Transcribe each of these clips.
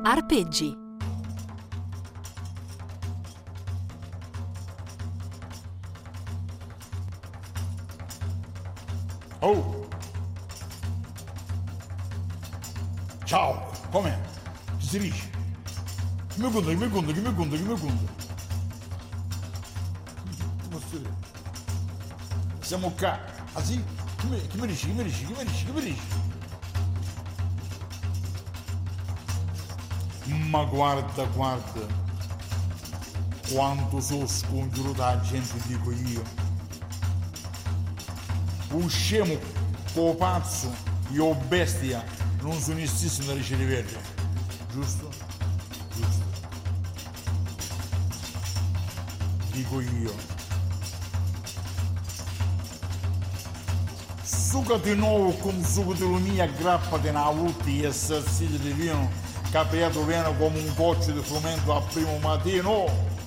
Arpeggi. Oh! Ciao, com'è? Chi si dice? Chi mi conta? Siamo qua. Ah sì? Chi mi dici? Ma guarda, quanto sono scongiuro da gente, dico io. Usciamo co pazzo, io bestia, non sono stesso da ricevere, giusto? Dico io. Succa di nuovo con succo di lumia, grappati una volta e assassini di vino, capiato viene come un goccio di frumento al primo mattino.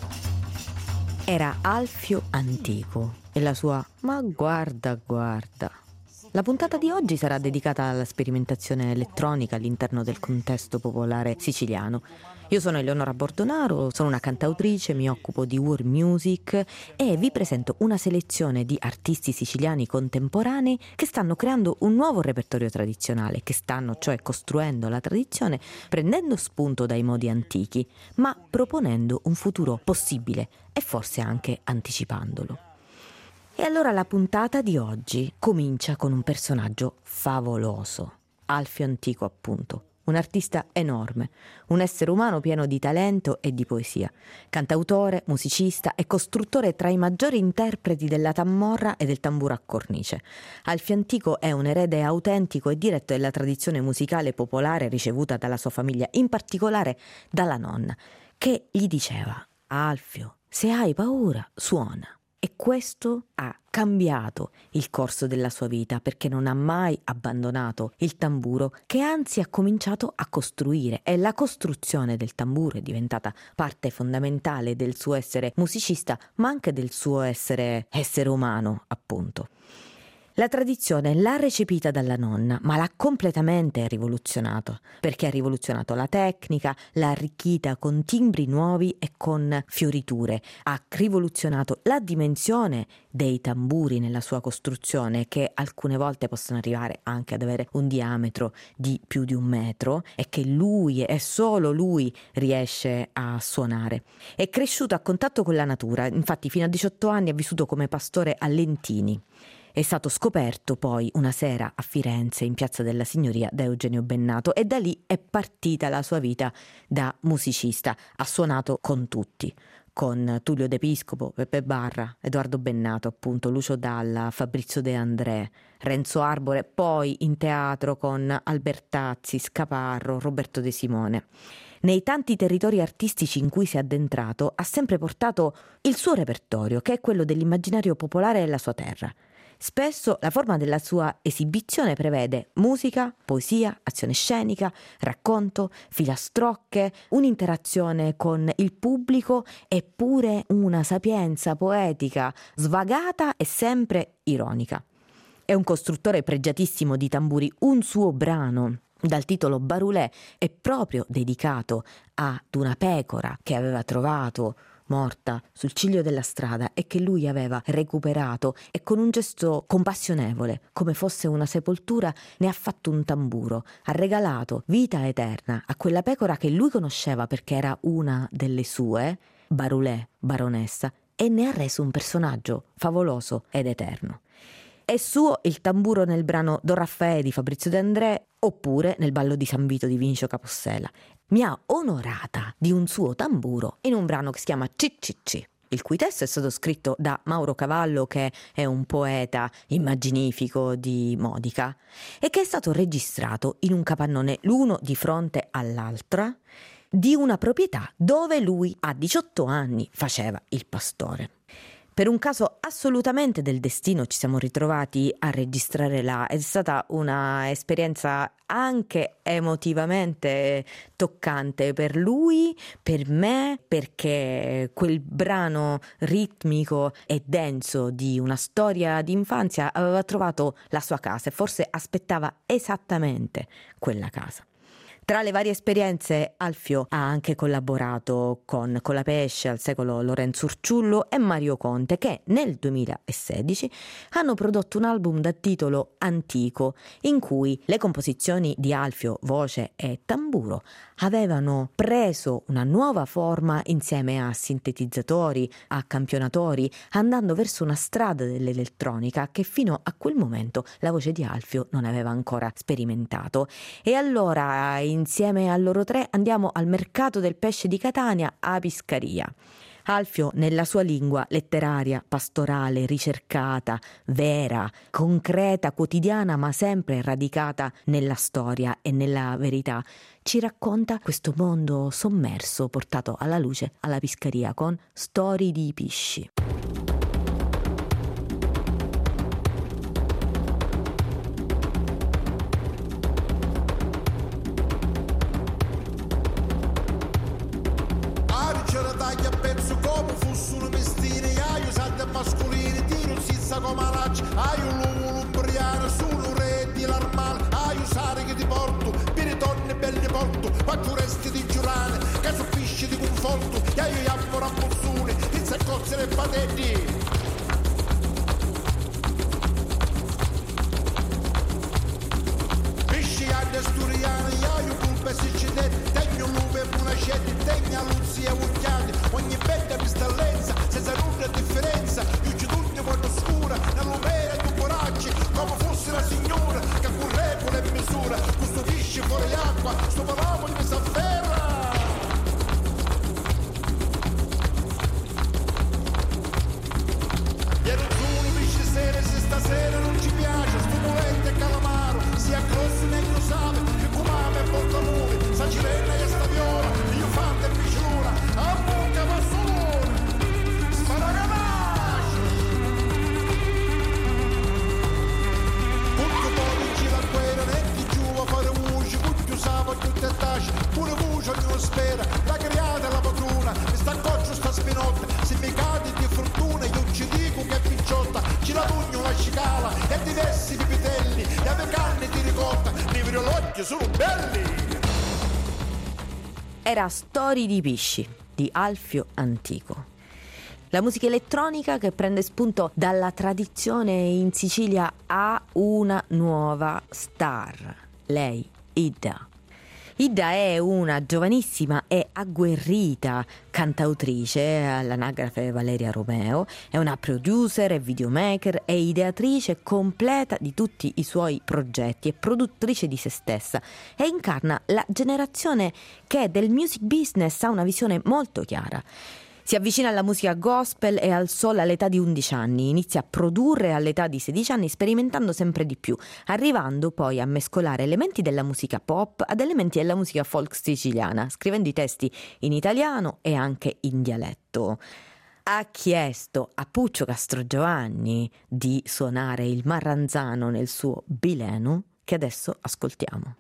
Era Alfio Antico e la sua "Ma guarda". La puntata di oggi sarà dedicata alla sperimentazione elettronica all'interno del contesto popolare siciliano. Io sono Eleonora Bordonaro, sono una cantautrice, mi occupo di world music e vi presento una selezione di artisti siciliani contemporanei che stanno creando un nuovo repertorio tradizionale, che stanno cioè costruendo la tradizione, prendendo spunto dai modi antichi, ma proponendo un futuro possibile e forse anche anticipandolo. E allora la puntata di oggi comincia con un personaggio favoloso, Alfio Antico appunto, un artista enorme, un essere umano pieno di talento e di poesia, cantautore, musicista e costruttore tra i maggiori interpreti della tammorra e del tamburo a cornice. Alfio Antico è un erede autentico e diretto della tradizione musicale popolare ricevuta dalla sua famiglia, in particolare dalla nonna, che gli diceva: Alfio, se hai paura, suona. E questo ha cambiato il corso della sua vita, perché non ha mai abbandonato il tamburo, che anzi ha cominciato a costruire, e la costruzione del tamburo è diventata parte fondamentale del suo essere musicista, ma anche del suo essere umano, appunto. La tradizione l'ha recepita dalla nonna, ma l'ha completamente rivoluzionato, perché ha rivoluzionato la tecnica, l'ha arricchita con timbri nuovi e con fioriture, ha rivoluzionato la dimensione dei tamburi nella sua costruzione, che alcune volte possono arrivare anche ad avere un diametro di più di 1 metro e che lui e solo lui riesce a suonare. È cresciuto a contatto con la natura, infatti fino a 18 anni ha vissuto come pastore a Lentini. È stato scoperto poi una sera a Firenze, in Piazza della Signoria, da Eugenio Bennato, e da lì è partita la sua vita da musicista. Ha suonato con tutti, con Tullio De Piscopo, Peppe Barra, Edoardo Bennato, appunto, Lucio Dalla, Fabrizio De André, Renzo Arbore, poi in teatro con Albertazzi, Scaparro, Roberto De Simone. Nei tanti territori artistici in cui si è addentrato, ha sempre portato il suo repertorio, che è quello dell'immaginario popolare della sua terra. Spesso la forma della sua esibizione prevede musica, poesia, azione scenica, racconto, filastrocche, un'interazione con il pubblico e pure una sapienza poetica svagata e sempre ironica. È un costruttore pregiatissimo di tamburi. Un suo brano dal titolo Barulè è proprio dedicato ad una pecora che aveva trovato morta sul ciglio della strada e che lui aveva recuperato, e con un gesto compassionevole, come fosse una sepoltura, ne ha fatto un tamburo, ha regalato vita eterna a quella pecora che lui conosceva perché era una delle sue, Barulè, baronessa, e ne ha reso un personaggio favoloso ed eterno. È suo il tamburo nel brano Don Raffaele di Fabrizio De André, oppure nel ballo di San Vito di Vinicio Capossela. Mi ha onorata di un suo tamburo in un brano che si chiama CCC, il cui testo è stato scritto da Mauro Cavallo, che è un poeta immaginifico di Modica, e che è stato registrato in un capannone, l'uno di fronte all'altra, di una proprietà dove lui a 18 anni faceva il pastore. Per un caso assolutamente del destino ci siamo ritrovati a registrare là. È stata una esperienza anche emotivamente toccante per lui, per me, perché quel brano ritmico e denso di una storia di infanzia aveva trovato la sua casa e forse aspettava esattamente quella casa. Tra le varie esperienze, Alfio ha anche collaborato con Colapesce, Al secolo Lorenzo Urciullo e Mario Conte, che nel 2016 hanno prodotto un album dal titolo Antico, in cui le composizioni di Alfio, voce e tamburo avevano preso una nuova forma insieme a sintetizzatori, a campionatori, andando verso una strada dell'elettronica che fino a quel momento la voce di Alfio non aveva ancora sperimentato. E allora, insieme a loro tre, andiamo al mercato del pesce di Catania, a Piscaria. Alfio, nella sua lingua letteraria, pastorale, ricercata, vera, concreta, quotidiana, ma sempre radicata nella storia e nella verità, ci racconta questo mondo sommerso portato alla luce alla Piscaria con Storie di Pisci. Taglia a pezzo come fossero mestini, io salto mascolini, tiro zizza come laccia, io l'uomo lumbriano, sono re di l'armale, io sare che ti porto, per donne belli porto, quattro resti di giurane, che sono pisci di conforto, io iammo rampozzone, il saccozze e patetti. Sturiani, io pulpe sicilette, tegno lupe e munacette, tegna luzzi e ucchiati, ogni bella mistallenza, senza nulla differenza, io ci tutti molto scura, nell'umera di poracci, come fosse la signora, che con regole e misura, questo pisce fuori acqua, sto palavo di messa a ferra. Ieri giuro pisce sera, se stasera non ci piace, sto volente e calamaro, sia grosso negli usati, che comame e portamone, sa cirena e sta viola, io fante e pisciura, a bocca va solo, sparaganace. Tutto poi in giro a guerra, netti giù a fare voce, tutti usava tutte e taci, pure voce ognuno spera, la criata e la padrona, mi sta coccio sta spinotta, se mi cadi di fortuna, io ci dico che è picciotta, ci la pugno la cicala, e diversi di pitelli, e ave carne di ricotta, nei virologgi sono belli. Era Storie di Pisci di Alfio Antico. La musica elettronica che prende spunto dalla tradizione in Sicilia ha una nuova star, lei, Ida. Ida è una giovanissima e agguerrita cantautrice, all'anagrafe Valeria Romeo, è una producer e videomaker e ideatrice completa di tutti i suoi progetti e produttrice di se stessa e incarna la generazione che del music business ha una visione molto chiara. Si avvicina alla musica gospel e al soul all'età di 11 anni, inizia a produrre all'età di 16 anni sperimentando sempre di più, arrivando poi a mescolare elementi della musica pop ad elementi della musica folk siciliana, scrivendo i testi in italiano e anche in dialetto. Ha chiesto a Puccio Castrogiovanni di suonare il marranzano nel suo Bileno, che adesso ascoltiamo.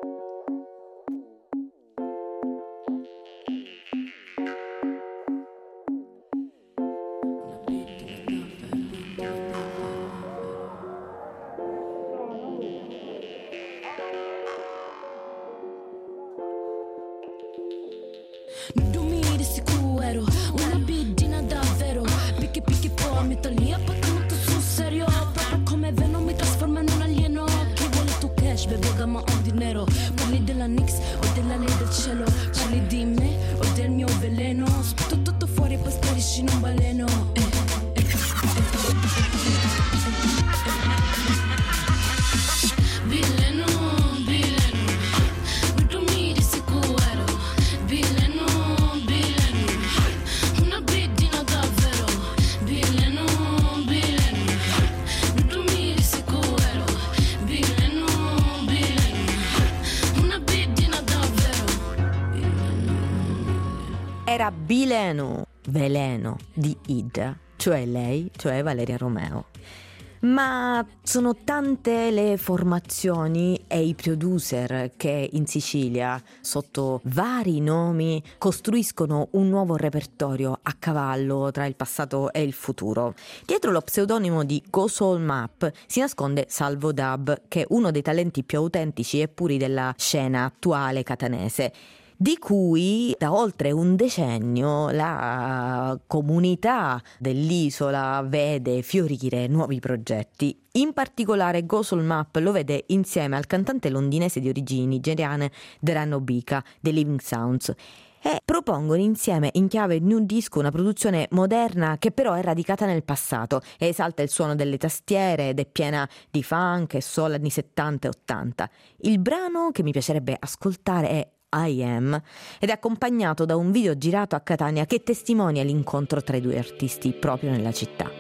Dormire sicuro, una bidina davvero, picchi poi metto lì a patto molto sul serio, proprio come Venom mi trasforma in un alieno. Chi vuole tu cash, bevo gamma o dinero, parli della Nix o della lei del cielo, parli di me o del mio veleno, sputo tutto fuori e poi sparisci in un baleno. Era Bileno, veleno di Ida, cioè lei, cioè Valeria Romeo. Ma sono tante le formazioni e i producer che in Sicilia, sotto vari nomi, costruiscono un nuovo repertorio a cavallo tra il passato e il futuro. Dietro lo pseudonimo di Go Soul Map si nasconde Salvo Dub, che è uno dei talenti più autentici e puri della scena attuale catanese, di cui da oltre un decennio la comunità dell'isola vede fiorire nuovi progetti. In particolare Go Soul Map lo vede insieme al cantante londinese di origini nigeriane Deran Obika dei Living Sounds, e propongono insieme in chiave new disco una produzione moderna che però è radicata nel passato e esalta il suono delle tastiere ed è piena di funk e soul anni 70 e 80. Il brano che mi piacerebbe ascoltare è I Am ed è accompagnato da un video girato a Catania che testimonia l'incontro tra i due artisti proprio nella città.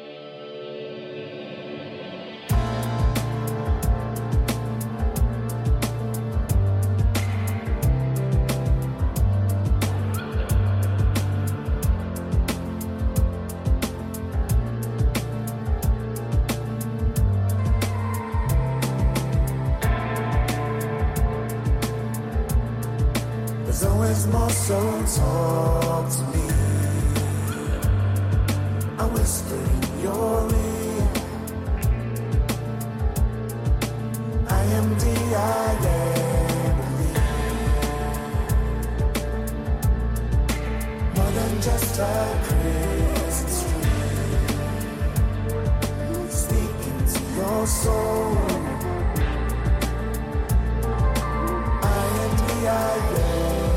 There's always more, so talk to me. I whisper in your ear. I am the I am, more than just a Christmas tree. Speaking to your soul. I am the I am.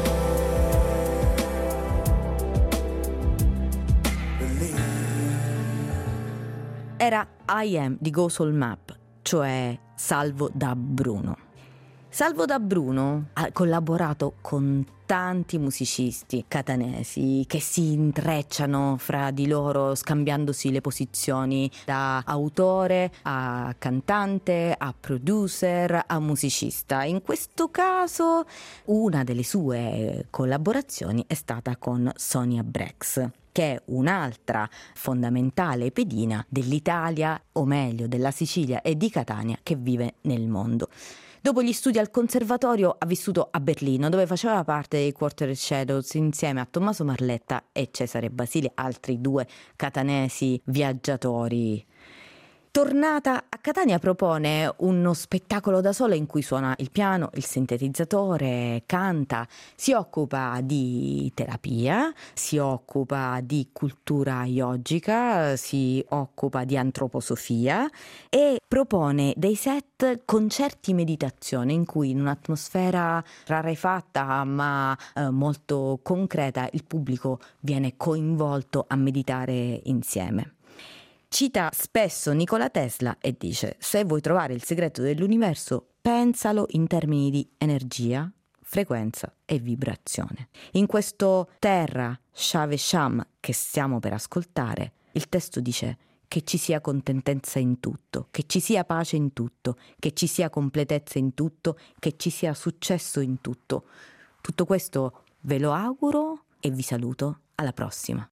Era I Am di Go Soul Map, cioè Salvo Dub Bruno. Salvo Dub Bruno ha collaborato con tanti musicisti catanesi che si intrecciano fra di loro scambiandosi le posizioni, da autore a cantante a producer a musicista. In questo caso una delle sue collaborazioni è stata con Sonia Brex, che è un'altra fondamentale pedina dell'Italia, o meglio della Sicilia e di Catania, che vive nel mondo. Dopo gli studi al conservatorio ha vissuto a Berlino, dove faceva parte dei Quarter Shadows insieme a Tommaso Marletta e Cesare Basile, altri due catanesi viaggiatori. Tornata a Catania propone uno spettacolo da sola in cui suona il piano, il sintetizzatore, canta, si occupa di terapia, si occupa di cultura yogica, si occupa di antroposofia e propone dei set concerti meditazione in cui in un'atmosfera rarefatta ma molto concreta il pubblico viene coinvolto a meditare insieme. Cita spesso Nikola Tesla e dice: se vuoi trovare il segreto dell'universo, pensalo in termini di energia, frequenza e vibrazione. In questo Terra Shave Sham che stiamo per ascoltare, il testo dice che ci sia contentezza in tutto, che ci sia pace in tutto, che ci sia completezza in tutto, che ci sia successo in tutto. Tutto questo ve lo auguro e vi saluto. Alla prossima.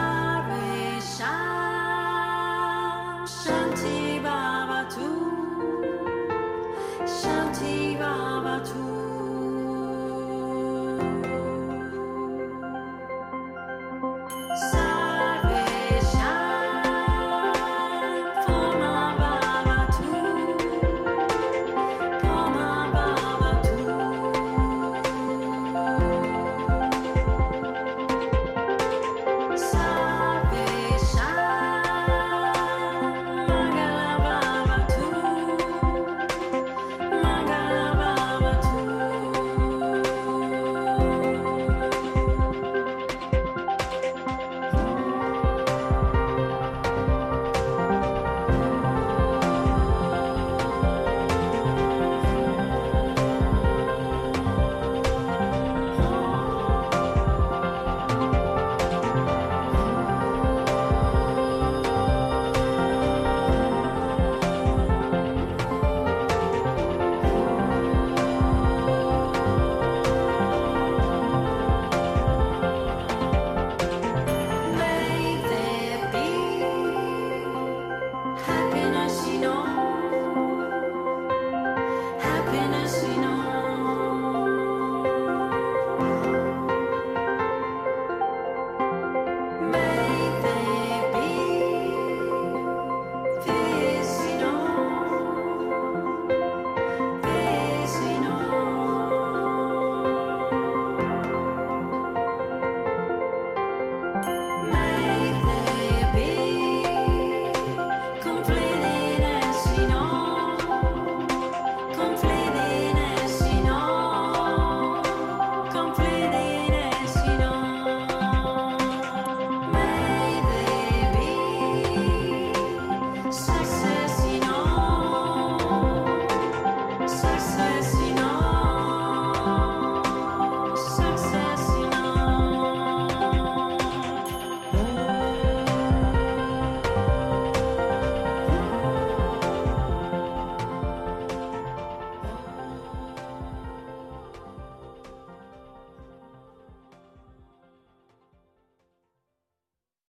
Shanti Baba tu, Shanti Baba tu. no.